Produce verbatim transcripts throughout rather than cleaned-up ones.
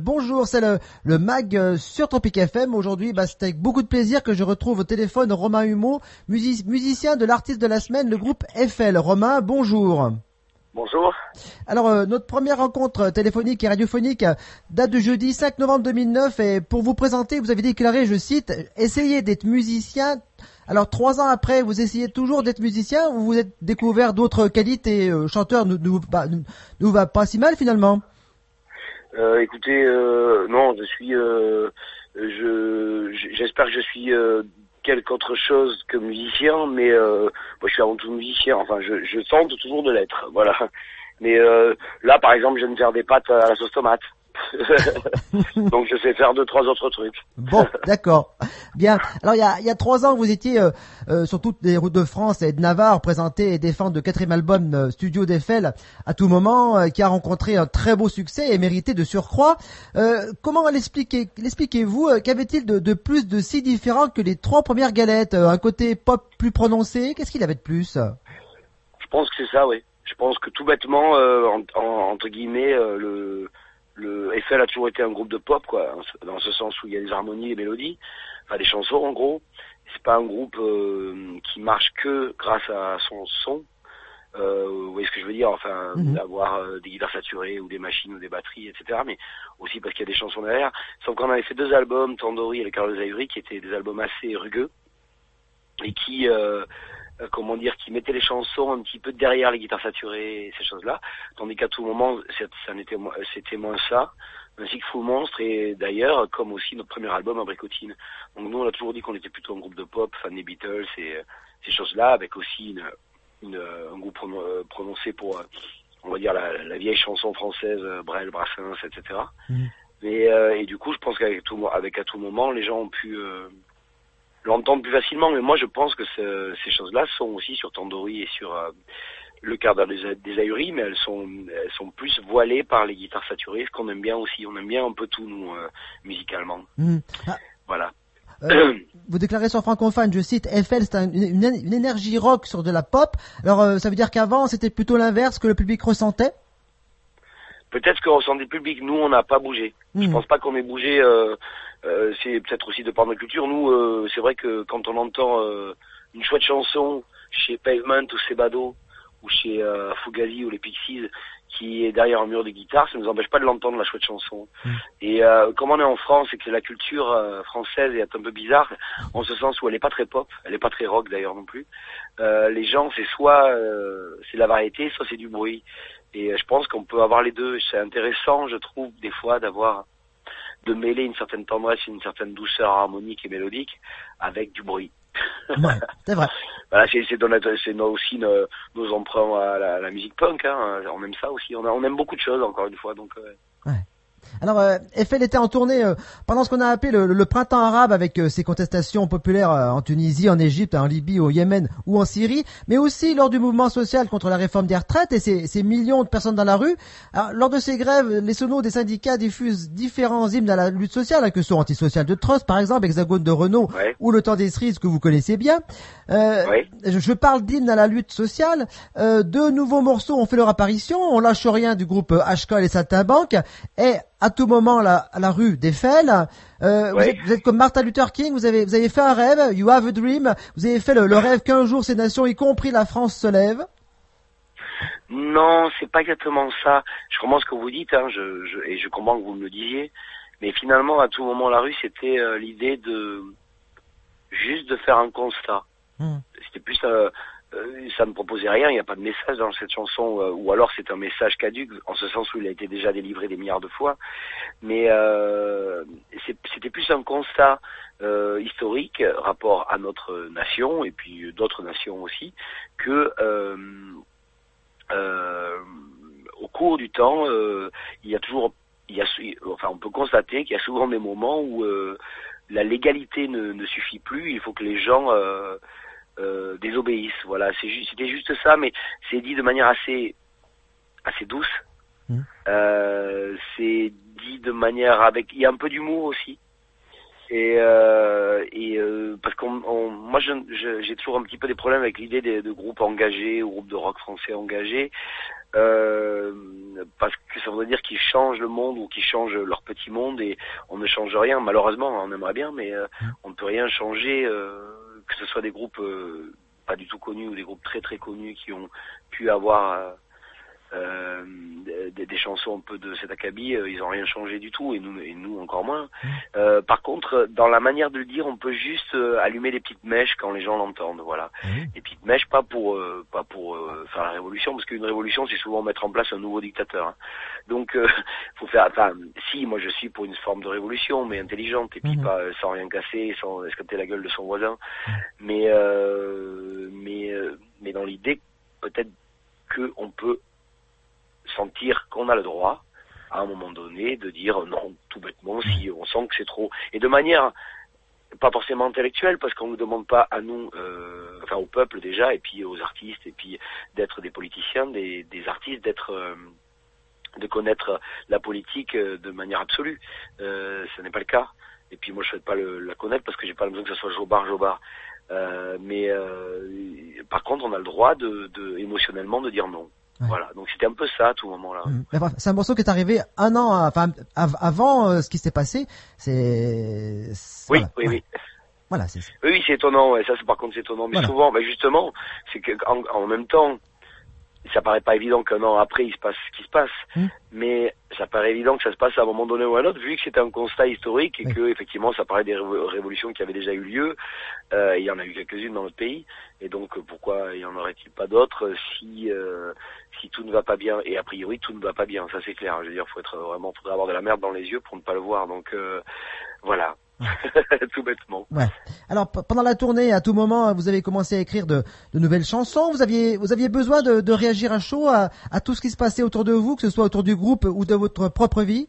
bonjour, c'est le, le mag euh, sur Tropic F M. Aujourd'hui, bah, c'est avec beaucoup de plaisir que je retrouve au téléphone Romain Humeau, music- musicien de l'artiste de la semaine, le groupe F L. Romain, bonjour. Bonjour. Alors, euh, notre première rencontre téléphonique et radiophonique euh, date du jeudi cinq novembre deux mille neuf et pour vous présenter, vous avez déclaré, je cite, « Essayez d'être musicien ». Alors, trois ans après, vous essayez toujours d'être musicien ou vous êtes découvert d'autres qualités euh, chanteur ne nous, bah, nous, nous va pas si mal finalement. Euh, écoutez, euh, non, je suis, euh, je, j'espère que je suis euh, quelque autre chose que musicien, mais euh, moi je suis avant tout musicien. Enfin, je, je tente toujours de l'être, voilà. Mais euh, là, par exemple, je viens de faire des pâtes à la sauce tomate. Donc je sais faire deux, trois autres trucs. Bon, d'accord. Bien. Alors il y a, il y a trois ans, vous étiez euh, euh, sur toutes les routes de France et de Navarre, présenter et défendre le quatrième album euh, Studio d'F L à tout moment, euh, qui a rencontré un très beau succès et mérité de surcroît. Euh, comment l'expliquez, l'expliquez-vous euh, Qu'avait-il de, de plus de si différent que les trois premières galettes euh, Un côté pop plus prononcé. Qu'est-ce qu'il avait de plus? Je pense que c'est ça, oui. Je pense que tout bêtement, euh, en, en, entre guillemets, euh, le Le F L a toujours été un groupe de pop, quoi, dans ce sens où il y a des harmonies et des mélodies, enfin des chansons en gros. C'est pas un groupe euh, qui marche que grâce à son son. Euh, vous voyez ce que je veux dire, enfin, Mm-hmm. avoir euh, des guitares saturées ou des machines ou des batteries, et cetera. Mais aussi parce qu'il y a des chansons derrière. Sauf qu'on avait fait deux albums, Tandoori et les Carlos Aivry, qui étaient des albums assez rugueux et qui, euh, euh, comment dire, qui mettaient les chansons un petit peu derrière les guitares saturées et ces choses-là. Tandis qu'à tout moment, ça n'était, c'était moins ça. Ainsi que Fou Monstre et d'ailleurs, comme aussi notre premier album, Abricotine. Donc nous, on a toujours dit qu'on était plutôt un groupe de pop, fan des Beatles et euh, ces choses-là, avec aussi une, une, un groupe prononcé pour, euh, on va dire, la, la vieille chanson française, euh, Brel, Brassens, et cetera. Mmh. Et, euh, et du coup, je pense qu'avec tout, avec à tout moment, les gens ont pu euh, l'entendre plus facilement. Mais moi, je pense que ce, ces choses-là sont aussi sur Tandoori et sur euh, le quart d'heure des, des Ahuris, mais elles sont, elles sont plus voilées par les guitares saturées, ce qu'on aime bien aussi. On aime bien un peu tout, nous, euh, musicalement. Mmh. Ah. Voilà. Euh, vous déclarez sur Francophone, je cite, F L, c'est un, une, une énergie rock sur de la pop. Alors, euh, ça veut dire qu'avant, c'était plutôt l'inverse que le public ressentait? Peut-être que ressent le public, nous, on n'a pas bougé. Mmh. Je pense pas qu'on ait bougé. Euh, euh, c'est peut-être aussi de par notre culture. Nous, euh, c'est vrai que quand on entend euh, une chouette chanson chez Pavement ou Sebado, ou chez euh, Fugazi ou les Pixies, qui est derrière un mur de guitare, ça ne nous empêche pas de l'entendre, la chouette chanson. Mmh. Et euh, comme on est en France et que la culture euh, française est un peu bizarre, en ce sens où elle est pas très pop, elle est pas très rock d'ailleurs non plus, euh, les gens, c'est soit euh, c'est de la variété, soit c'est du bruit. Et euh, je pense qu'on peut avoir les deux. C'est intéressant, je trouve, des fois, d'avoir de mêler une certaine tendresse, une certaine douceur harmonique et mélodique avec du bruit. Ouais, c'est vrai. Voilà, c'est, c'est, notre, c'est nos, aussi nos, nos emprunts à la, à la musique punk. Hein. On aime ça aussi. On, a, on aime beaucoup de choses, encore une fois. Donc, euh... ouais. Alors, euh, F L était en tournée euh, pendant ce qu'on a appelé le, le printemps arabe avec euh, ses contestations populaires euh, en Tunisie, en Égypte, en Libye, au Yémen ou en Syrie, mais aussi lors du mouvement social contre la réforme des retraites et ces, ces millions de personnes dans la rue. Alors, lors de ces grèves, les sonos des syndicats diffusent différents hymnes à la lutte sociale, hein, que sont Antisocial de Trust, par exemple, Hexagone de Renault, ouais. ou Le Temps des cerises que vous connaissez bien. Euh, ouais. je, je parle d'hymnes à la lutte sociale. Euh, deux nouveaux morceaux ont fait leur apparition. On lâche rien du groupe H K et les Saltimbanques et à tout moment la, la rue d'Eiffel. Euh, oui. vous, êtes, vous êtes comme Martin Luther King, vous avez, vous avez fait un rêve, you have a dream, vous avez fait le, le rêve qu'un jour ces nations, y compris la France, se lèvent. Non, c'est pas exactement ça. Je comprends ce que vous dites, hein, je, je, et je comprends que vous me le disiez, mais finalement, à tout moment, la rue, c'était euh, l'idée de juste de faire un constat. Mmh. C'était plus... Euh, Euh, ça ne proposait rien, il n'y a pas de message dans cette chanson, euh, ou alors c'est un message caduc, en ce sens où il a été déjà délivré des milliards de fois, mais euh, c'est, c'était plus un constat euh, historique, rapport à notre nation, et puis d'autres nations aussi, que euh, euh, au cours du temps, euh, il y a toujours, il y a, enfin on peut constater qu'il y a souvent des moments où euh, la légalité ne, ne suffit plus, il faut que les gens... Euh, Euh, désobéissent, voilà, c'est ju- c'était juste ça, mais c'est dit de manière assez assez douce. Mmh. Euh, c'est dit de manière avec, il y a un peu d'humour aussi. Et, euh, et euh, parce qu'on, on, moi, je, je, j'ai toujours un petit peu des problèmes avec l'idée de, de groupes engagés ou groupes de rock français engagés, euh, parce que ça voudrait dire qu'ils changent le monde ou qu'ils changent leur petit monde, et on ne change rien. Malheureusement, on aimerait bien, mais euh, on ne peut rien changer, euh, que ce soit des groupes euh, pas du tout connus ou des groupes très très connus qui ont pu avoir euh, Euh, des, des chansons un peu de cet acabit, euh, ils ont rien changé du tout, et nous, et nous encore moins. Mmh. Euh, par contre, dans la manière de le dire, on peut juste euh, allumer des petites mèches quand les gens l'entendent, voilà. Mmh. Des petites mèches, pas pour euh, pas pour euh, faire la révolution, parce qu'une révolution, c'est souvent mettre en place un nouveau dictateur. Hein. Donc, euh, faut faire. Enfin, si, moi, je suis pour une forme de révolution, mais intelligente, et puis mmh. pas euh, sans rien casser, sans escamoter la gueule de son voisin. Mmh. Mais euh, mais euh, mais dans l'idée, peut-être que on peut sentir qu'on a le droit, à un moment donné, de dire non, tout bêtement, si on sent que c'est trop. Et de manière pas forcément intellectuelle, parce qu'on ne nous demande pas à nous, euh, enfin au peuple déjà, et puis aux artistes, et puis d'être des politiciens, des, des artistes, d'être... Euh, de connaître la politique de manière absolue. Euh, ce n'est pas le cas. Et puis moi, je ne souhaite pas le, la connaître, parce que j'ai pas l'impression que ce soit Jobard, Jobard. Euh, mais euh, par contre, on a le droit de, de émotionnellement de dire non. Ouais. Voilà, donc c'était un peu ça à tout moment-là. Mmh. Mais bref, c'est un morceau qui est arrivé un an, enfin av- avant euh, ce qui s'est passé. C'est, c'est oui, voilà. oui, ouais. oui. Voilà, c'est. Oui, oui, c'est étonnant. Ouais, ça, c'est par contre, c'est étonnant. Mais voilà. Souvent, bah, justement, c'est que en, en même temps, ça paraît pas évident qu'un an après il se passe ce qui se passe, mmh. mais ça paraît évident que ça se passe à un moment donné ou à un autre, vu que c'était un constat historique et oui. que effectivement ça paraît des révolutions qui avaient déjà eu lieu. Euh, il y en a eu quelques-unes dans notre pays, et donc pourquoi y en aurait-il pas d'autres si euh, si tout ne va pas bien? Et a priori tout ne va pas bien, ça c'est clair. Je veux dire, faut être vraiment, faudrait avoir de la merde dans les yeux pour ne pas le voir. Donc euh, voilà. Tout bêtement. Ouais. Alors p- pendant la tournée, à tout moment, vous avez commencé à écrire de, de nouvelles chansons. Vous aviez, vous aviez besoin de, de réagir à chaud à, à tout ce qui se passait autour de vous, que ce soit autour du groupe ou de votre propre vie.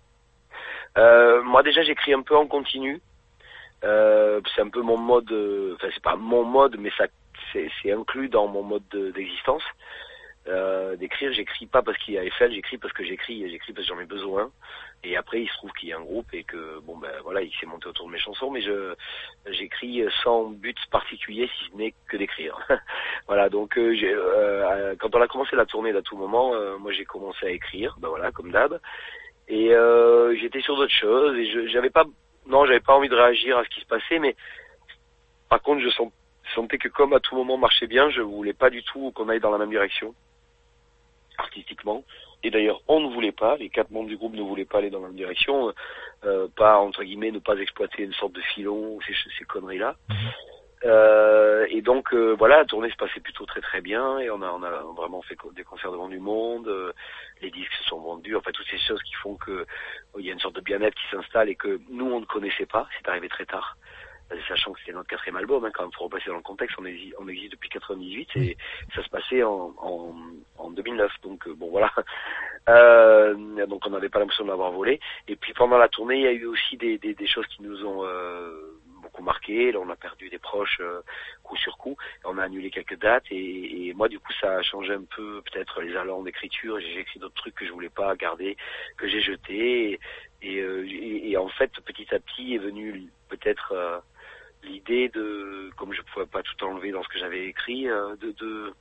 Euh, moi déjà, j'écris un peu en continu. Euh, c'est un peu mon mode. Enfin, c'est pas mon mode, mais ça, c'est, c'est inclus dans mon mode de, d'existence. Euh, d'écrire, j'écris pas parce qu'il y a Eiffel, j'écris parce que j'écris, et j'écris parce que j'en ai besoin. Et après, il se trouve qu'il y a un groupe et que bon ben voilà, il s'est monté autour de mes chansons, mais je j'écris sans but particulier, si ce n'est que d'écrire. Voilà, donc euh, j'ai, euh, quand on a commencé la tournée d'à tout moment, euh, moi j'ai commencé à écrire, ben voilà, comme d'hab. Et euh, j'étais sur d'autres choses et je j'avais pas non, j'avais pas envie de réagir à ce qui se passait, mais par contre, je sens, sentais que comme à tout moment marchait bien, je voulais pas du tout qu'on aille dans la même direction artistiquement. Et d'ailleurs, on ne voulait pas, les quatre membres du groupe ne voulaient pas aller dans la même direction, euh, pas, entre guillemets, ne pas exploiter une sorte de filon, ces, ces conneries-là. Mmh. Euh, et donc, euh, voilà, la tournée se passait plutôt très très bien, et on a, on a vraiment fait des concerts devant du monde, euh, les disques se sont vendus, enfin, toutes ces choses qui font que il euh, y a une sorte de bien-être qui s'installe et que nous, on ne connaissait pas, c'est arrivé très tard. Sachant que c'était notre quatrième album, hein, quand même, faut repasser dans le contexte, on existe, on existe depuis quatre-vingt-dix-huit et ça se passait en, en, en deux mille neuf, donc euh, bon voilà. Euh, donc on n'avait pas l'impression de l'avoir volé. Et puis pendant la tournée, il y a eu aussi des, des, des choses qui nous ont euh, beaucoup marqué. Là, on a perdu des proches euh, coup sur coup, on a annulé quelques dates et, et moi du coup ça a changé un peu peut-être les allants d'écriture. J'ai écrit d'autres trucs que je voulais pas garder, que j'ai jetés et, et, euh, et, et en fait petit à petit est venu peut-être euh, l'idée de, comme je pouvais pas tout enlever dans ce que j'avais écrit, euh, de, de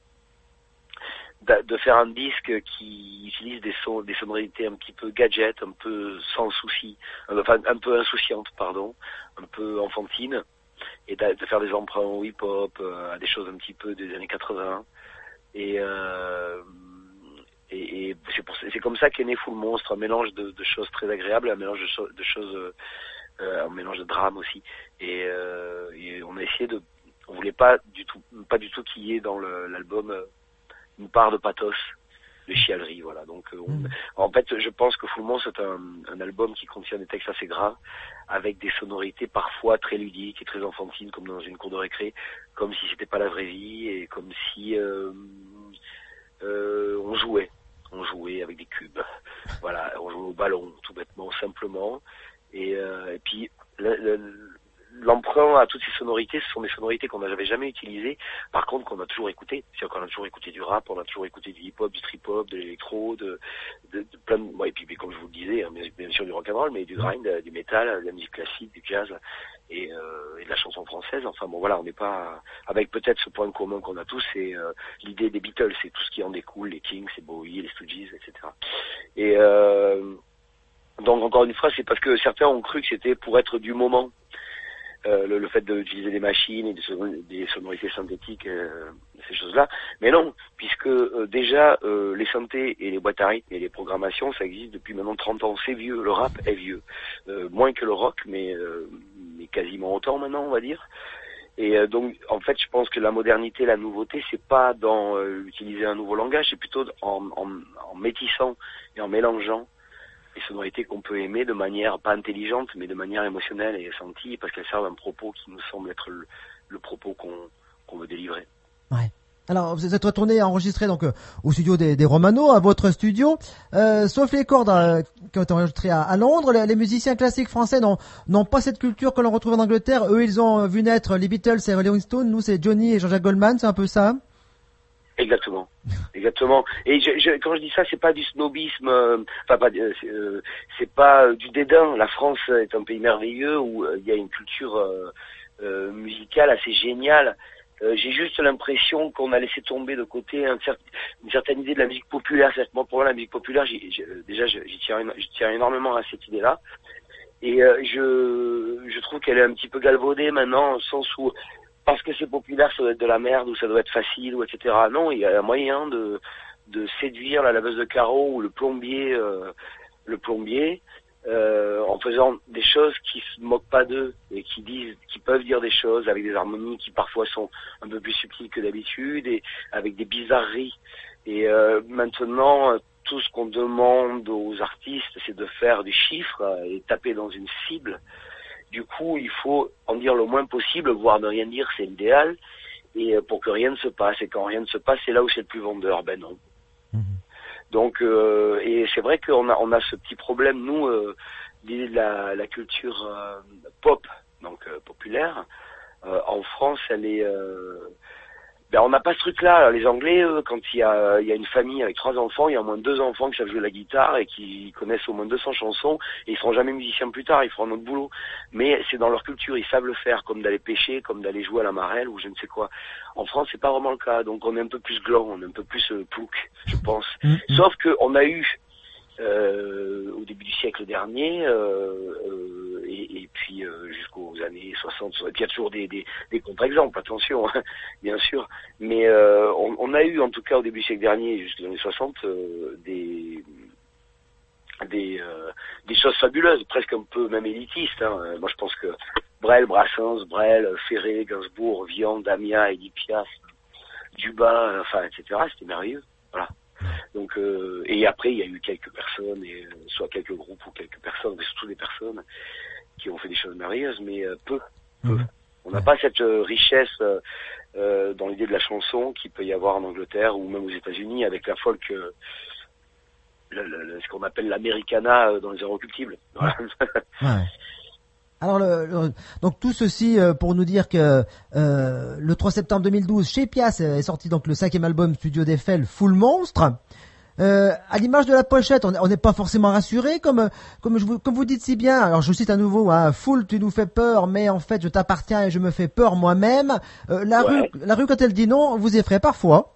de faire un disque qui utilise des sons, des sonorités un petit peu gadget, un peu sans souci, enfin un peu insouciantes, pardon, un peu enfantines, et de, de faire des emprunts au hip-hop, euh, à des choses un petit peu des années quatre-vingts. Et euh, et, et c'est, pour, c'est comme ça qu'est né Full Monstre, un mélange de, de choses très agréables, un mélange de, cho- de choses euh, Euh, un mélange de drame aussi, et, euh, et on a essayé de, on voulait pas du tout, pas du tout qu'il y ait dans le, l'album euh, une part de pathos, de chialerie, voilà. Donc, euh, on, mmh. en fait, je pense que Full Monstre c'est un, un album qui contient des textes assez graves, avec des sonorités parfois très ludiques et très enfantines, comme dans une cour de récré, comme si c'était pas la vraie vie et comme si euh, euh, on jouait, on jouait avec des cubes, voilà, on jouait au ballon, tout bêtement, simplement. Et, euh, et puis le, le, l'emprunt à toutes ces sonorités, ce sont des sonorités qu'on n'avait jamais utilisées, par contre qu'on a toujours écoutées. C'est-à-dire qu'on a toujours écouté du rap, on a toujours écouté du hip-hop, du trip-hop, de l'électro, de, de, de plein de... Ouais, et puis mais comme je vous le disais, hein, bien, bien sûr du rock'n'roll, mais du grind, du métal, de la musique classique, du jazz et, euh, et de la chanson française. Enfin bon voilà, on n'est pas... Avec peut-être ce point commun qu'on a tous, c'est euh, l'idée des Beatles, c'est tout ce qui en découle, les Kings, les Bowie, les Stooges, et cetera. Et... Euh, donc encore une fois, c'est parce que certains ont cru que c'était pour être du moment. Euh, le, le fait d'utiliser des machines et des, son des sonorités synthétiques, euh, ces choses-là. Mais non, puisque euh, déjà euh, les synthés et les boîtes à rythme et les programmations, ça existe depuis maintenant trente ans. C'est vieux, le rap est vieux. Euh, moins que le rock, mais, euh, mais quasiment autant maintenant, on va dire. Et euh, donc, en fait, je pense que la modernité, la nouveauté, c'est pas dans euh, utiliser un nouveau langage, c'est plutôt en, en, en métissant et en mélangeant les sonorités qu'on peut aimer de manière pas intelligente, mais de manière émotionnelle et sentie, parce qu'elles servent un propos qui nous semble être le, le propos qu'on qu'on veut délivrer. Ouais. Alors, vous êtes retourné enregistrer donc euh, au studio des, des Romano, à votre studio, euh, sauf les cordes euh, qui ont été enregistrées à, à Londres. Les, les musiciens classiques français n'ont n'ont pas cette culture que l'on retrouve en Angleterre. Eux, ils ont vu naître les Beatles et les Rolling Stones. Nous, c'est Johnny et Jean-Jacques Goldman, c'est un peu ça. Exactement, exactement. Et je, je, quand je dis ça, c'est pas du snobisme, euh, enfin pas, euh, c'est, euh, c'est pas euh, du dédain. La France est un pays merveilleux où euh, il y a une culture euh, euh, musicale assez géniale. Euh, j'ai juste l'impression qu'on a laissé tomber de côté un cer une certaine idée de la musique populaire. C'est-à-dire que moi, pour moi, la musique populaire, j'y, j'y, déjà, j'y tiens, j'y tiens énormément à cette idée-là. Et euh, je, je trouve qu'elle est un petit peu galvaudée maintenant, au sens où parce que c'est populaire, ça doit être de la merde ou ça doit être facile ou et cetera. Non, il y a un moyen de de séduire la laveuse de carreaux ou le plombier, euh, le plombier, euh, en faisant des choses qui se moquent pas d'eux et qui disent, qui peuvent dire des choses avec des harmonies qui parfois sont un peu plus subtiles que d'habitude et avec des bizarreries. Et euh, maintenant, tout ce qu'on demande aux artistes, c'est de faire des chiffres et taper dans une cible. Du coup, il faut en dire le moins possible, voire ne rien dire, c'est l'idéal, et pour que rien ne se passe. Et quand rien ne se passe, c'est là où c'est le plus vendeur. Ben non. Mmh. Donc, euh, et c'est vrai qu'on a, on a ce petit problème, nous, euh, de la, la culture euh, pop, donc euh, populaire. Euh, en France, elle est... Euh, ben on n'a pas ce truc-là. Les Anglais, eux, quand il y a, il y a une famille avec trois enfants, il y a au moins deux enfants qui savent jouer la guitare et qui connaissent au moins deux cents chansons, et ils seront jamais musiciens plus tard, ils feront un autre boulot. Mais c'est dans leur culture, ils savent le faire, comme d'aller pêcher, comme d'aller jouer à la marelle ou je ne sais quoi. En France, c'est pas vraiment le cas, donc on est un peu plus gland, on est un peu plus euh, plouc, je pense. Mm-hmm. Sauf que on a eu euh, au début du siècle dernier, euh, euh, et, et puis euh, jusqu'aux années soixante, et puis il y a toujours des, des, des contre-exemples, attention, hein, bien sûr, mais euh, on, on a eu en tout cas au début du siècle dernier, jusqu'aux années soixante, euh, des des euh, des choses fabuleuses, presque un peu même élitistes. Hein. Moi je pense que Brel, Brassens, Brel, Ferré, Gainsbourg, Vian, Damia, Edith Piaf, Dubin, enfin et cetera. C'était merveilleux, voilà. Donc euh, et après il y a eu quelques personnes, et euh, soit quelques groupes ou quelques personnes, mais surtout des personnes qui ont fait des choses merveilleuses, mais euh, peu, peu. Mmh. On n'a pas cette euh, richesse euh, euh, dans l'idée de la chanson qu'il peut y avoir en Angleterre ou même aux États-Unis avec la folk, euh, le, le, le, ce qu'on appelle l'Americana euh, dans les Inrecuptibles. Voilà. Ouais. Alors, le, le, donc tout ceci euh, pour nous dire que euh, le trois septembre deux mille douze, chez Pias est sorti donc le cinquième album studio d'Eiffel, Full Monstre. Euh, à l'image de la pochette, on n'est pas forcément rassuré, comme comme je vous comme vous dites si bien. Alors je vous cite à nouveau, hein, Full, tu nous fais peur, mais en fait je t'appartiens et je me fais peur moi-même. Euh, la ouais. rue, la rue quand elle dit non, vous effraie parfois.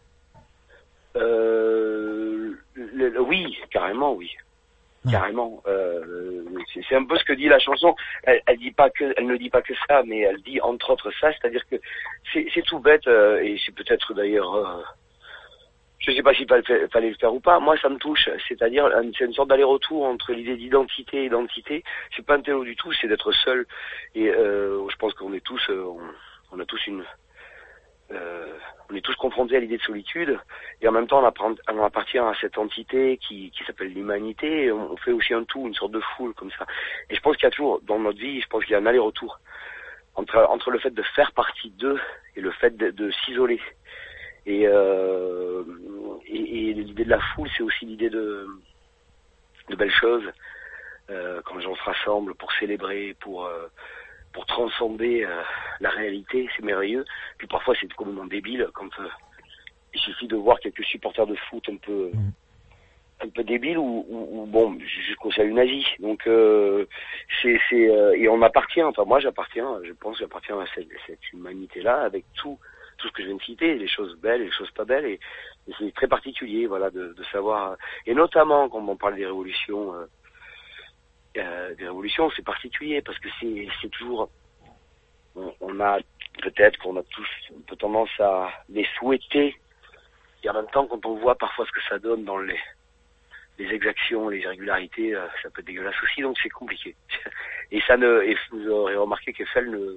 Euh, le, le, oui, carrément, oui. Carrément, euh, c'est, c'est un peu ce que dit la chanson. Elle, elle dit pas que, elle ne dit pas que ça, mais elle dit entre autres ça, c'est-à-dire que c'est, c'est tout bête euh, et c'est peut-être d'ailleurs, euh, je sais pas s'il fallait le faire ou pas. Moi, ça me touche, c'est-à-dire c'est une sorte d'aller-retour entre l'idée d'identité et identité. C'est pas un télo du tout, c'est d'être seul. Et euh, je pense qu'on est tous, euh, on, on a tous une Euh, on est tous confrontés à l'idée de solitude et en même temps on appartient à cette entité qui, qui s'appelle l'humanité et on, on fait aussi un tout, une sorte de foule comme ça. Et je pense qu'il y a toujours, dans notre vie, je pense qu'il y a un aller-retour entre, entre le fait de faire partie d'eux et le fait de, de s'isoler. Et, euh, et, et l'idée de la foule, c'est aussi l'idée de, de belles choses, euh, quand les gens se rassemblent pour célébrer, pour... Euh, pour transcender euh, la réalité, c'est merveilleux. Puis parfois c'est complètement débile quand euh, il suffit de voir quelques supporters de foot un peu mmh. un peu débiles ou, ou, ou bon jusqu'au salut nazi. Donc euh, c'est c'est euh, et on appartient. Enfin moi j'appartiens. Je pense que j'appartiens à cette, cette humanité-là avec tout tout ce que je viens de citer, les choses belles, les choses pas belles, et, et c'est très particulier, voilà, de, de savoir. Et notamment quand on parle des révolutions. Euh, Euh, des révolutions, c'est particulier parce que c'est c'est toujours on, on a peut-être qu'on a tous un peu tendance à les souhaiter et en même temps quand on voit parfois ce que ça donne dans les les exactions, les irrégularités, euh, ça peut être dégueulasse aussi, donc c'est compliqué. Et ça ne et vous aurez remarqué qu'Eiffel ne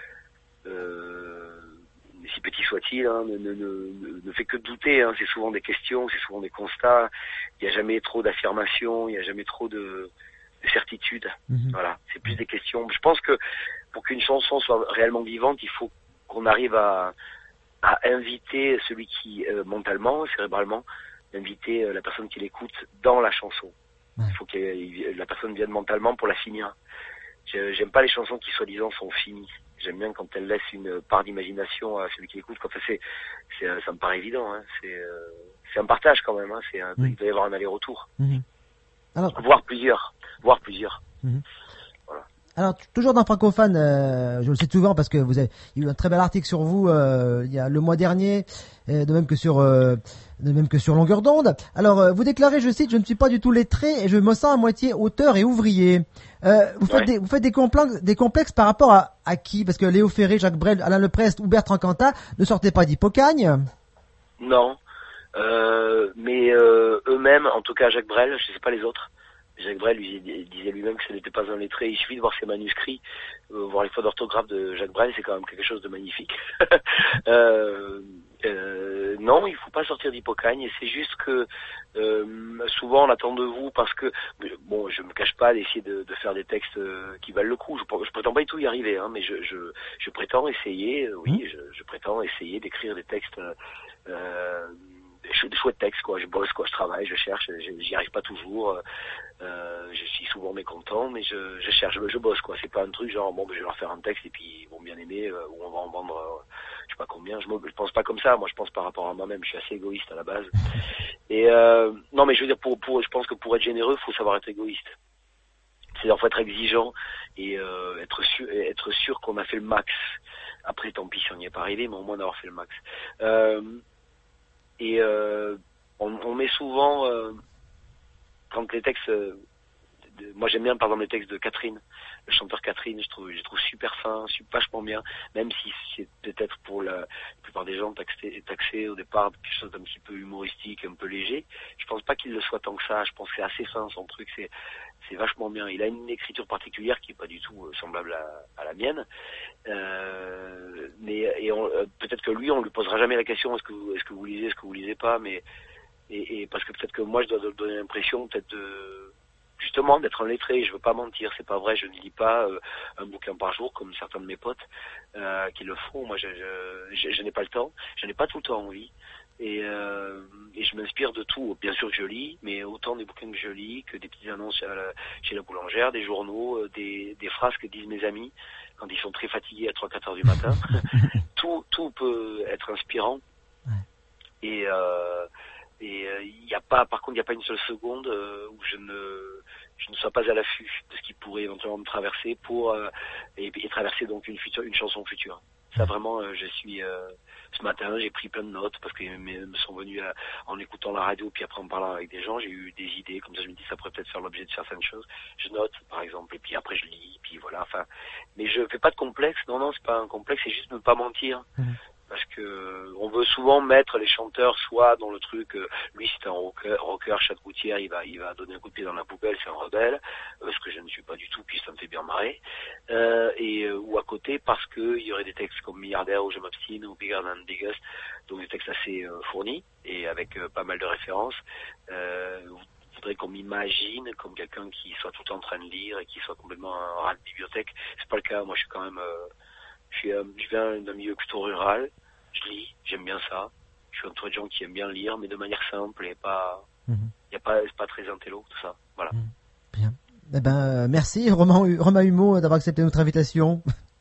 euh, si petit soit-il, hein, ne, ne, ne, ne fait que douter, hein. C'est souvent des questions, c'est souvent des constats, il n'y a jamais trop d'affirmations, il n'y a jamais trop de certitude. Mmh. Voilà, c'est plus des questions. Je pense que pour qu'une chanson soit réellement vivante, il faut qu'on arrive à, à inviter celui qui, euh, mentalement, cérébralement, inviter euh, la personne qui l'écoute dans la chanson. Ouais. Il faut que la personne vienne mentalement pour la finir. Je, j'aime pas les chansons qui soi-disant sont finies. J'aime bien quand elles laissent une part d'imagination à celui qui l'écoute. Quand c'est, c'est, ça me paraît évident. Hein. C'est, euh, c'est un partage quand même. Hein. C'est un, mmh. Il doit y avoir un aller-retour. Mmh. Alors, voire plusieurs. Voire plusieurs. Mmh. Voilà. Alors, toujours dans Francophone, euh, je le sais souvent parce que vous avez il y a eu un très bel article sur vous euh, il y a le mois dernier, et de même que sur euh, de même que sur Longueur d'onde. Alors, euh, vous déclarez, je cite, je ne suis pas du tout lettré et je me sens à moitié auteur et ouvrier. Euh, vous faites ouais. des vous faites des complexes, des complexes par rapport à, à qui? Parce que Léo Ferré, Jacques Brel, Alain Leprest ou Bertrand Cantat ne sortaient pas d'Hippocagne. Non, euh, mais euh, eux-mêmes, en tout cas Jacques Brel, je ne sais pas les autres. Jacques Brel lui disait lui-même que ce n'était pas un lettré. Il suffit de voir ses manuscrits, euh, voir les fautes d'orthographe de Jacques Brel, c'est quand même quelque chose de magnifique. euh, euh, non, il faut pas sortir d'Hippocagne. C'est juste que euh, souvent on attend de vous parce que bon, je me cache pas d'essayer de, de faire des textes euh, qui valent le coup. Je, je prétends pas du tout y arriver, hein, mais je, je, je prétends essayer. Euh, oui, je, je prétends essayer d'écrire des textes. Euh, des chouettes textes, quoi. Je bosse, quoi. Je travaille, je cherche, j'y arrive pas toujours. Euh, je suis souvent mécontent, mais je, je cherche, je, je bosse, quoi. C'est pas un truc genre, bon, ben, je vais leur faire un texte et puis ils vont bien aimer, euh, ou on va en vendre, euh, je sais pas combien. Je, je pense pas comme ça. Moi, je pense par rapport à moi-même. Je suis assez égoïste à la base. Et euh, non, mais je veux dire, pour, pour, je pense que pour être généreux, faut savoir être égoïste. C'est-à-dire, faut être exigeant et euh, être sûr, être sûr qu'on a fait le max. Après, tant pis si on n'y est pas arrivé, mais au moins d'avoir fait le max. Euh, Et euh, on, on met souvent, euh, quand les textes, euh, de, moi j'aime bien par exemple les textes de Catherine, le chanteur Catherine, je trouve, je trouve super fin, super, vachement bien, même si c'est peut-être pour la, la plupart des gens taxé, taxé au départ quelque chose d'un petit peu humoristique, un peu léger. Je pense pas qu'il le soit tant que ça. Je pense que c'est assez fin son truc, c'est c'est vachement bien. Il a une écriture particulière qui est pas du tout semblable à, à la mienne. Euh, mais et on, peut-être que lui, on lui posera jamais la question est-ce que vous, est-ce que vous lisez, est-ce que vous lisez pas, mais et, et parce que peut-être que moi je dois donner l'impression peut-être de justement d'être un lettré. Je veux pas mentir, c'est pas vrai. Je ne lis pas euh, un bouquin par jour comme certains de mes potes euh, qui le font. Moi, je, je, je, je n'ai pas le temps. Je n'ai pas tout le temps envie. Et, euh, et je m'inspire de tout. Bien sûr que je lis, mais autant des bouquins que je lis que des petites annonces à la, chez la boulangère, des journaux, des, des phrases que disent mes amis quand ils sont très fatigués à trois quatre heures du matin. tout, tout peut être inspirant. Et euh, et il euh, n'y a pas, par contre, il n'y a pas une seule seconde euh, où je ne je ne sois pas à l'affût de ce qui pourrait éventuellement me traverser pour euh, et, et traverser donc une future, une chanson future. Ça vraiment, euh, je suis. Euh, ce matin, j'ai pris plein de notes parce qu'ils me sont venus à, en écoutant la radio, puis après en parlant avec des gens, j'ai eu des idées. Comme ça, je me dis ça pourrait peut-être faire l'objet de certaines choses. Je note, par exemple, et puis après je lis, puis voilà. Enfin, mais je fais pas de complexe. Non, non, c'est pas un complexe, c'est juste ne pas mentir. Mmh. Parce que on veut souvent mettre les chanteurs soit dans le truc, euh, lui c'est un rocker, rocker Chad Gouttière, il va, il va donner un coup de pied dans la poubelle, c'est un rebelle, euh, ce que je ne suis pas du tout, puis ça me fait bien marrer. Euh, et euh, ou à côté parce que il y aurait des textes comme Milliardaire ou Je m'obstine ou Bigger Than Biggest, donc des textes assez euh, fournis et avec euh, pas mal de références. Euh, il faudrait qu'on m'imagine comme quelqu'un qui soit tout en train de lire et qui soit complètement un rat de bibliothèque. C'est pas le cas. Moi, je suis quand même, euh, je suis, euh, je viens d'un milieu plutôt rural. Je lis, j'aime bien ça. Je suis entouré de gens qui aiment bien lire, mais de manière simple et pas, il mmh. y a pas, c'est pas très intello, tout ça. Voilà. Mmh. Bien. Eh ben, merci Romain, Romain Humeau d'avoir accepté notre invitation.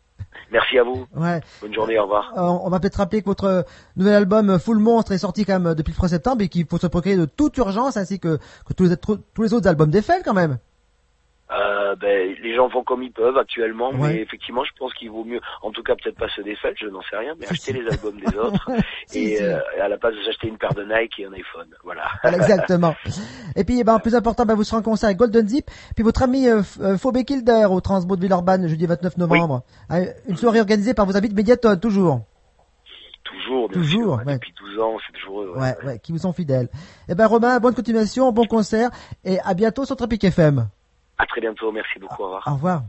Merci à vous. Ouais. Bonne journée, au revoir. Euh, on va peut-être rappeler que votre euh, nouvel album euh, Full Monstre est sorti quand même euh, depuis le premier septembre et qu'il faut se procurer de toute urgence ainsi que, que tous, les, tous les autres albums d'Eiffel quand même. Euh, ben, les gens font comme ils peuvent actuellement, Ouais. mais effectivement, je pense qu'il vaut mieux, en tout cas peut-être pas ceux d'Eiffel, je n'en sais rien, mais acheter les albums des autres Si, et si. Euh, à la place de s'acheter une paire de Nike et un iPhone. Voilà. Voilà, exactement. Et puis, eh ben, plus important, ben, vous serez en concert avec Golden Zip, puis votre ami euh, F- euh, Phobé Kilder au Transbo de Villeurbanne, jeudi vingt-neuf novembre. Ah, une soirée organisée par vos amis de Mediaton, toujours. Toujours, bien Toujours, sûr. ouais. Depuis douze ans, c'est toujours eux. Ouais. Ouais, ouais, qui vous sont fidèles. Eh ben, Romain, bonne continuation, bon concert, et à bientôt sur Tropic F M. À très bientôt, merci beaucoup, au revoir. Au revoir.